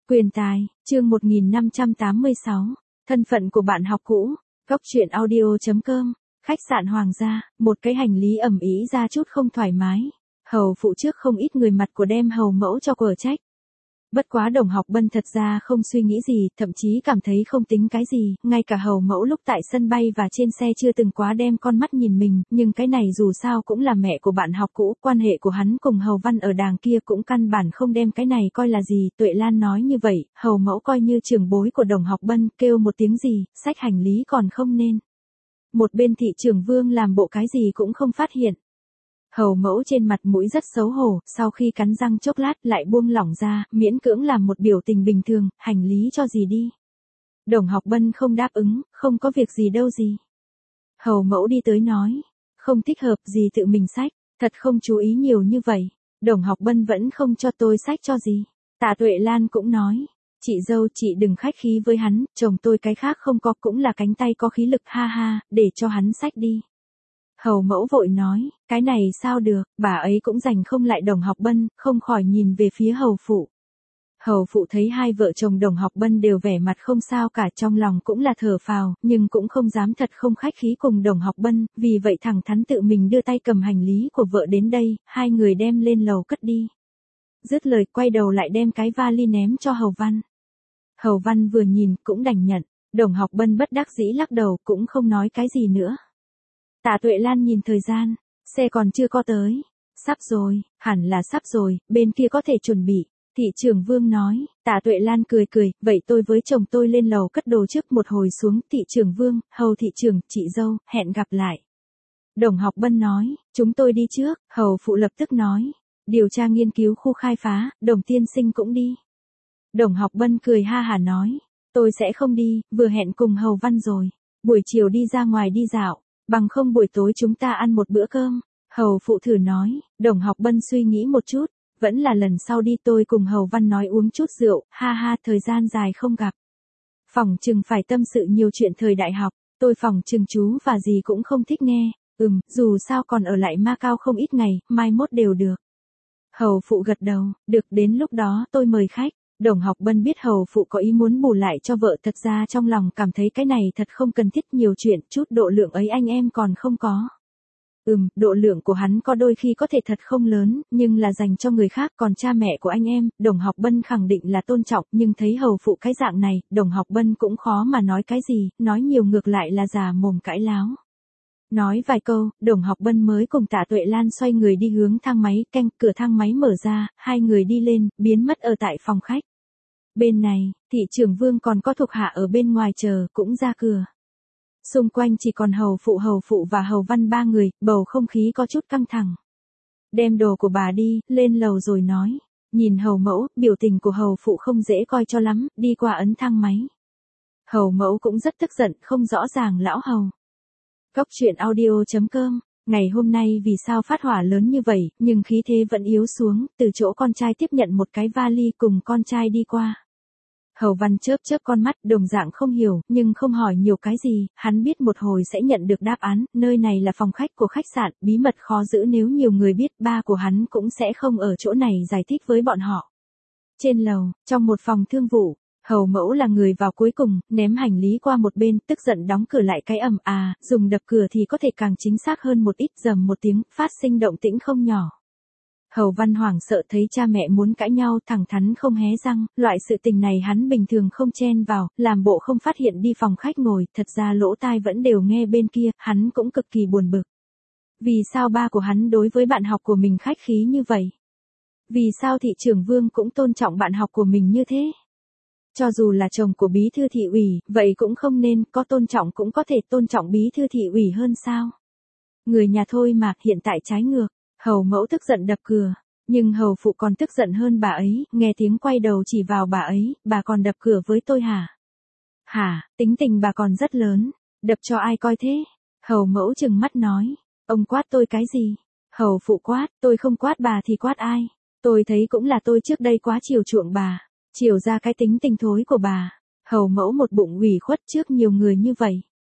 Quyền tài, chương 1586, thân phận của bạn học cũ, góc truyện audio.com, khách sạn Hoàng gia, một cái hành lý ầm ĩ ra chút không thoải mái. Hầu phụ trước không ít người mặt của đem hầu mẫu cho quở trách. Bất quá Đồng Học Bân thật ra không suy nghĩ gì, thậm chí cảm thấy không tính cái gì, ngay cả hầu mẫu lúc tại sân bay và trên xe chưa từng quá đem con mắt nhìn mình, nhưng cái này dù sao cũng là mẹ của bạn học cũ, quan hệ của hắn cùng hầu văn ở đàng kia cũng căn bản không đem cái này coi là gì. Tuệ Lan nói như vậy, hầu mẫu coi như trưởng bối của Đồng Học Bân, kêu một tiếng gì, xách hành lý còn không nên. Một bên thị trưởng Vương làm bộ cái gì cũng không phát hiện. Hầu mẫu trên mặt mũi rất xấu hổ, sau khi cắn răng chốc lát lại buông lỏng ra, miễn cưỡng làm một biểu tình bình thường, hành lý cho gì đi. Đồng Học Bân không đáp ứng, không có việc gì đâu gì. Hầu mẫu đi tới nói, không thích hợp gì tự mình xách, thật không chú ý nhiều như vậy. Đồng Học Bân vẫn không cho tôi xách cho gì. Tạ Tuệ Lan cũng nói, chị dâu chị đừng khách khí với hắn, chồng tôi cái khác không có cũng là cánh tay có khí lực ha ha, để cho hắn xách đi. Hầu mẫu vội nói, cái này sao được, bà ấy cũng giành không lại Đồng Học Bân, không khỏi nhìn về phía hầu phụ. Hầu phụ thấy hai vợ chồng Đồng Học Bân đều vẻ mặt không sao cả, trong lòng cũng là thở phào, nhưng cũng không dám thật không khách khí cùng Đồng Học Bân, vì vậy thẳng thắn tự mình đưa tay cầm hành lý của vợ đến đây, hai người đem lên lầu cất đi. Dứt lời quay đầu lại đem cái vali ném cho Hầu Văn. Hầu Văn vừa nhìn cũng đành nhận, Đồng Học Bân bất đắc dĩ lắc đầu cũng không nói cái gì nữa. Tạ Tuệ Lan nhìn thời gian, xe còn chưa có tới, sắp rồi, hẳn là sắp rồi, bên kia có thể chuẩn bị. Thị trưởng Vương nói, Tạ Tuệ Lan cười cười, vậy tôi với chồng tôi lên lầu cất đồ trước một hồi xuống. Thị trưởng Vương, hầu thị trưởng, chị dâu, hẹn gặp lại. Đồng Học Bân nói, chúng tôi đi trước. Hầu phụ lập tức nói, điều tra nghiên cứu khu khai phá, Đồng tiên sinh cũng đi. Đồng Học Bân cười ha hả nói, tôi sẽ không đi, vừa hẹn cùng Hầu Văn rồi. Buổi chiều đi ra ngoài đi dạo, bằng không buổi tối chúng ta ăn một bữa cơm. Hầu phụ thử nói. Đồng Học Bân suy nghĩ một chút, vẫn là lần sau đi, tôi cùng Hầu Văn nói uống chút rượu, ha ha, thời gian dài không gặp. Phỏng chừng phải tâm sự nhiều chuyện thời đại học, tôi phỏng chừng chú và gì cũng không thích nghe. Dù sao còn ở lại Macau không ít ngày, mai mốt đều được. Hầu phụ gật đầu, được, đến lúc đó tôi mời khách. Đồng Học Bân biết hầu phụ có ý muốn bù lại cho vợ, thật ra trong lòng cảm thấy cái này thật không cần thiết, nhiều chuyện, chút độ lượng ấy anh em còn không có. Độ lượng của hắn có đôi khi có thể thật không lớn, nhưng là dành cho người khác, còn cha mẹ của anh em, Đồng Học Bân khẳng định là tôn trọng, nhưng thấy hầu phụ cái dạng này, Đồng Học Bân cũng khó mà nói cái gì, nói nhiều ngược lại là già mồm cãi láo. Nói vài câu, Đồng Học Bân mới cùng Tạ Tuệ Lan xoay người đi hướng thang máy, cửa thang máy mở ra, hai người đi lên, biến mất ở tại phòng khách. Bên này, thị trưởng Vương còn có thuộc hạ ở bên ngoài chờ, cũng ra cửa. Xung quanh chỉ còn hầu phụ và Hầu Văn ba người, bầu không khí có chút căng thẳng. Đem đồ của bà đi, lên lầu rồi nói. Nhìn hầu mẫu, biểu tình của hầu phụ không dễ coi cho lắm, đi qua ấn thang máy. Hầu mẫu cũng rất tức giận, không rõ ràng lão hầu. Góc truyện audio.com, ngày hôm nay vì sao phát hỏa lớn như vậy, nhưng khí thế vẫn yếu xuống, từ chỗ con trai tiếp nhận một cái vali cùng con trai đi qua. Hầu Văn chớp con mắt, đồng dạng không hiểu, nhưng không hỏi nhiều cái gì, hắn biết một hồi sẽ nhận được đáp án, nơi này là phòng khách của khách sạn, bí mật khó giữ, nếu nhiều người biết, ba của hắn cũng sẽ không ở chỗ này giải thích với bọn họ. Trên lầu, trong một phòng thương vụ, hầu mẫu là người vào cuối cùng, ném hành lý qua một bên, tức giận đóng cửa lại cái dùng đập cửa thì có thể càng chính xác hơn một ít, rầm một tiếng, phát sinh động tĩnh không nhỏ. Hầu Văn hoảng sợ thấy cha mẹ muốn cãi nhau, thẳng thắn không hé răng, loại sự tình này hắn bình thường không chen vào, làm bộ không phát hiện, đi phòng khách ngồi, thật ra lỗ tai vẫn đều nghe bên kia, hắn cũng cực kỳ buồn bực. Vì sao ba của hắn đối với bạn học của mình khách khí như vậy? Vì sao thị trưởng Vương cũng tôn trọng bạn học của mình như thế? Cho dù là chồng của bí thư thị ủy, vậy cũng không nên, có tôn trọng cũng có thể tôn trọng bí thư thị ủy hơn sao? Người nhà thôi mà, hiện tại trái ngược. Hầu mẫu tức giận đập cửa, nhưng hầu phụ còn tức giận hơn bà ấy, nghe tiếng quay đầu chỉ vào bà ấy, bà còn đập cửa với tôi hả? Hả, tính tình bà còn rất lớn, đập cho ai coi thế? Hầu mẫu trừng mắt nói, ông quát tôi cái gì? Hầu phụ quát, tôi không quát bà thì quát ai? Tôi thấy cũng là tôi trước đây quá chiều chuộng bà, chiều ra cái tính tình thối của bà. Hầu mẫu một bụng ủy khuất trước nhiều người như vậy.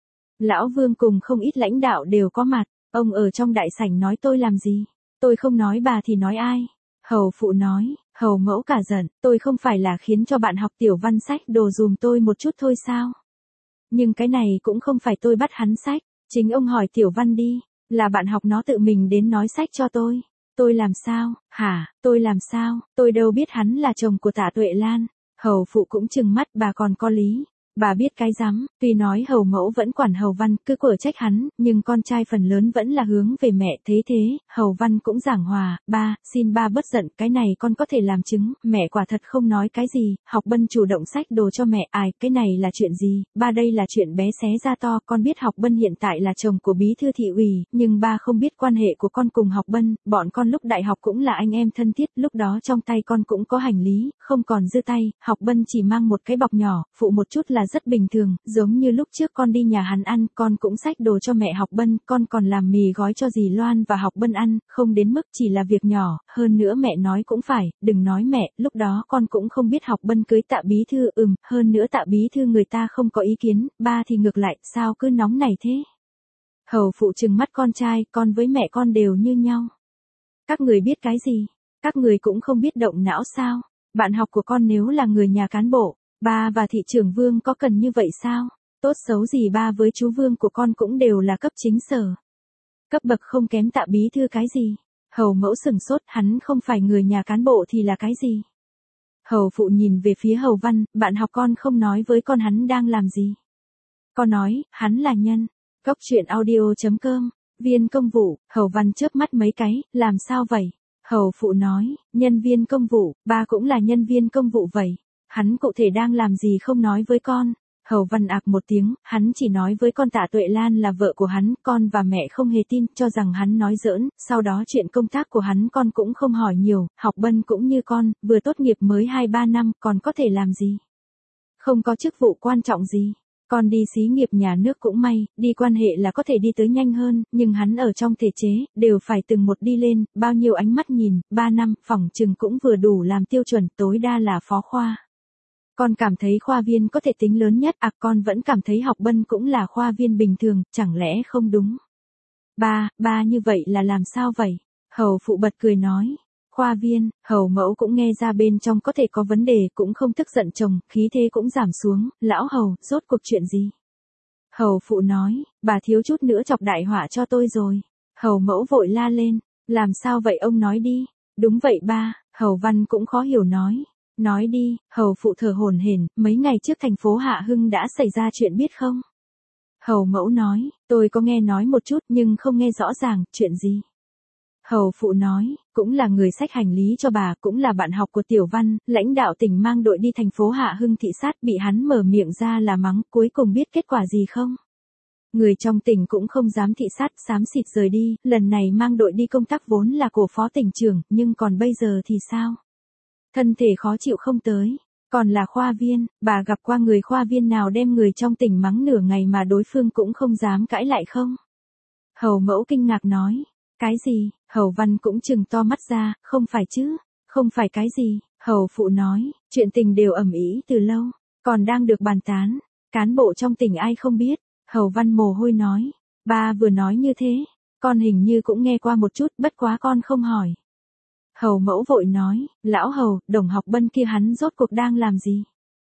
Lão Vương cùng không ít lãnh đạo đều có mặt. Ông ở trong đại sảnh nói tôi làm gì? Tôi không nói bà thì nói ai? Hầu phụ nói, Hầu mẫu cả giận, tôi không phải là khiến cho bạn học Tiểu Văn xách đồ dùm tôi một chút thôi sao? Nhưng cái này cũng không phải tôi bắt hắn xách, chính ông hỏi Tiểu Văn đi, là bạn học nó tự mình đến nói xách cho tôi. Tôi làm sao, hả, tôi làm sao, tôi đâu biết hắn là chồng của Tạ Tuệ Lan. Hầu phụ cũng trừng mắt, bà còn có lý. Bà biết cái rắm, tuy nói hầu mẫu vẫn quản hầu văn, cứ quở trách hắn, nhưng con trai phần lớn vẫn là hướng về mẹ. Thế, hầu văn cũng giảng hòa, ba, xin ba bớt giận, cái này con có thể làm chứng, mẹ quả thật không nói cái gì. Học Bân chủ động xách đồ cho mẹ, ai, cái này là chuyện gì, ba đây là chuyện bé xé ra to. Con biết Học Bân hiện tại là chồng của bí thư thị ủy, nhưng ba không biết quan hệ của con cùng Học Bân, bọn con lúc đại học cũng là anh em thân thiết, lúc đó trong tay con cũng có hành lý, không còn dư tay. Học Bân chỉ mang một cái bọc nhỏ, phụ một chút là rất bình thường, giống như lúc trước con đi nhà hắn ăn, con cũng xách đồ cho mẹ Học Bân, con còn làm mì gói cho dì Loan và Học Bân ăn, không đến mức chỉ là việc nhỏ. Hơn nữa mẹ nói cũng phải, đừng nói mẹ, lúc đó con cũng không biết Học Bân cưới Tạ bí thư, hơn nữa Tạ bí thư người ta không có ý kiến, ba thì ngược lại, sao cứ nóng này thế? Hầu phụ trừng mắt con trai, con với mẹ con đều như nhau. Các người biết cái gì? Các người cũng không biết động não sao? Bạn học của con nếu là người nhà cán bộ, ba và thị trưởng Vương có cần như vậy sao? Tốt xấu gì ba với chú Vương của con cũng đều là cấp chính sở. Cấp bậc không kém Tạ bí thư cái gì? Hầu mẫu sừng sốt, hắn không phải người nhà cán bộ thì là cái gì? Hầu phụ nhìn về phía hầu văn, bạn học con không nói với con hắn đang làm gì. Con nói, hắn là nhân. Góc truyện audio.com, viên công vụ, hầu văn chớp mắt mấy cái, làm sao vậy? Hầu phụ nói, nhân viên công vụ, ba cũng là nhân viên công vụ vậy. Hắn cụ thể đang làm gì không nói với con. Hầu văn ạc một tiếng, hắn chỉ nói với con Tạ Tuệ Lan là vợ của hắn, con và mẹ không hề tin, cho rằng hắn nói giỡn, sau đó chuyện công tác của hắn con cũng không hỏi nhiều, Học Bân cũng như con, vừa tốt nghiệp mới 2-3 năm, còn có thể làm gì? Không có chức vụ quan trọng gì. Con đi xí nghiệp nhà nước cũng may, đi quan hệ là có thể đi tới nhanh hơn, nhưng hắn ở trong thể chế, đều phải từng một đi lên, bao nhiêu ánh mắt nhìn, 3 năm, phỏng chừng cũng vừa đủ làm tiêu chuẩn, tối đa là phó khoa. Con cảm thấy khoa viên có thể tính lớn nhất, con vẫn cảm thấy Học Bân cũng là khoa viên bình thường, chẳng lẽ không đúng? Ba như vậy là làm sao vậy? Hầu phụ bật cười nói. Khoa viên, hầu mẫu cũng nghe ra bên trong có thể có vấn đề, cũng không tức giận chồng, khí thế cũng giảm xuống, lão hầu, rốt cuộc chuyện gì? Hầu phụ nói, bà thiếu chút nữa chọc đại họa cho tôi rồi. Hầu mẫu vội la lên, làm sao vậy ông nói đi. Đúng vậy ba, hầu văn cũng khó hiểu nói. Nói đi, hầu phụ thở hổn hển, mấy ngày trước thành phố Hạ Hưng đã xảy ra chuyện biết không? Hầu mẫu nói, tôi có nghe nói một chút nhưng không nghe rõ ràng, chuyện gì? Hầu phụ nói, cũng là người xách hành lý cho bà, cũng là bạn học của Tiểu Văn, lãnh đạo tỉnh mang đội đi thành phố Hạ Hưng thị sát, bị hắn mở miệng ra là mắng, cuối cùng biết kết quả gì không? Người trong tỉnh cũng không dám thị sát, xám xịt rời đi, lần này mang đội đi công tác vốn là của phó tỉnh trưởng, nhưng còn bây giờ thì sao? Thân thể khó chịu không tới, còn là khoa viên, bà gặp qua người khoa viên nào đem người trong tỉnh mắng nửa ngày mà đối phương cũng không dám cãi lại không? Hầu mẫu kinh ngạc nói, cái gì? Hầu văn cũng trừng to mắt ra, không phải chứ, không phải cái gì? Hầu phụ nói, chuyện tình đều ầm ĩ từ lâu, còn đang được bàn tán, cán bộ trong tỉnh ai không biết? Hầu văn mồ hôi nói, ba vừa nói như thế, con hình như cũng nghe qua một chút, bất quá con không hỏi. Hầu mẫu vội nói, lão hầu, đồng Học Bân kia hắn rốt cuộc đang làm gì?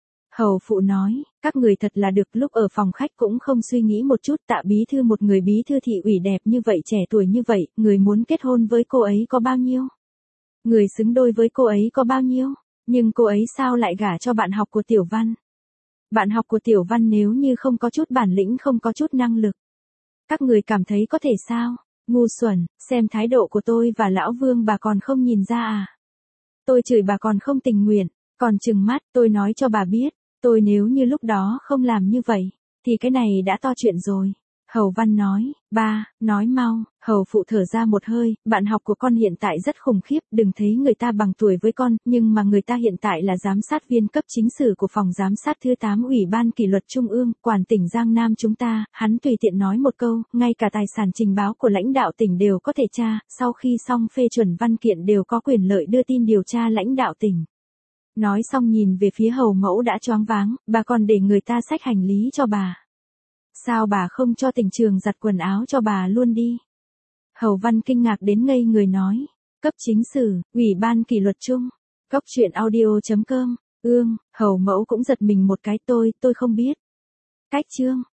Hầu phụ nói, các người thật là được, lúc ở phòng khách cũng không suy nghĩ một chút. Tạ bí thư, một người bí thư thị ủy đẹp như vậy, trẻ tuổi như vậy, người muốn kết hôn với cô ấy có bao nhiêu? Người xứng đôi với cô ấy có bao nhiêu? Nhưng cô ấy sao lại gả cho bạn học của Tiểu Văn? Bạn học của Tiểu Văn nếu như không có chút bản lĩnh, không có chút năng lực, các người cảm thấy có thể sao? Ngu xuẩn, xem thái độ của tôi và lão Vương bà còn không nhìn ra à? Tôi chửi bà còn không tình nguyện, còn trừng mắt, tôi nói cho bà biết, tôi nếu như lúc đó không làm như vậy, thì cái này đã to chuyện rồi. Hầu văn nói, ba, nói mau. Hầu phụ thở ra một hơi, bạn học của con hiện tại rất khủng khiếp, đừng thấy người ta bằng tuổi với con, nhưng mà người ta hiện tại là giám sát viên cấp chính sử của phòng giám sát thứ 8 Ủy ban Kỷ luật Trung ương, quản tỉnh Giang Nam chúng ta. Hắn tùy tiện nói một câu, ngay cả tài sản trình báo của lãnh đạo tỉnh đều có thể tra, sau khi xong phê chuẩn văn kiện đều có quyền lợi đưa tin điều tra lãnh đạo tỉnh. Nói xong nhìn về phía hầu mẫu đã choáng váng, bà còn để người ta xách hành lý cho bà. Sao bà không cho tỉnh trường giặt quần áo cho bà luôn đi? Hầu văn kinh ngạc đến ngây người nói, cấp chính sử, Ủy ban Kỷ luật Trung, Cốc truyện audio.com. Hầu mẫu cũng giật mình một cái, tôi không biết. Cách chương.